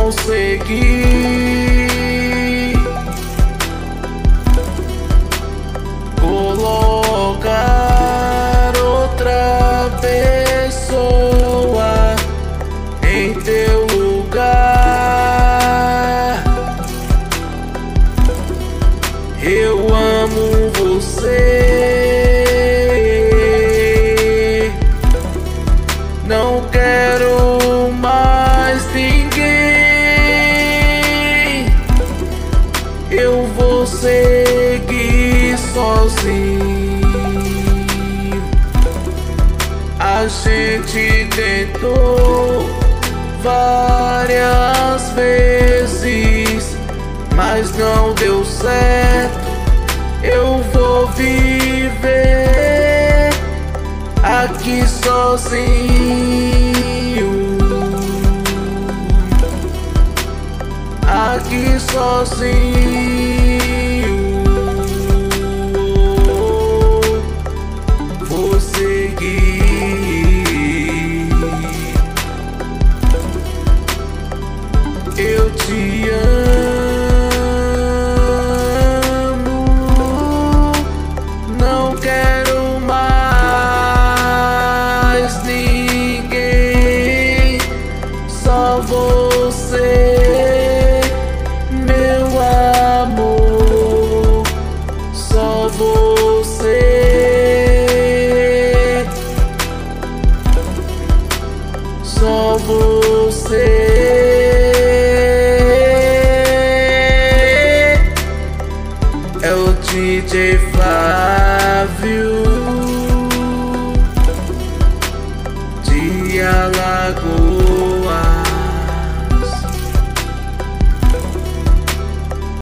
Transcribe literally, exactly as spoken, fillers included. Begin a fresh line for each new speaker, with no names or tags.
consegui colocar outra pessoa em teu lugar. Eu amo você, não quero mais ninguém. Eu vou seguir sozinho. A gente tentou várias vezes, mas não deu certo. Eu vou viver aqui sozinho, aqui sozinho. Vou seguir. Eu te amo, não quero mais ninguém, só você, meu amor, só você, só você. É o D J Flávio.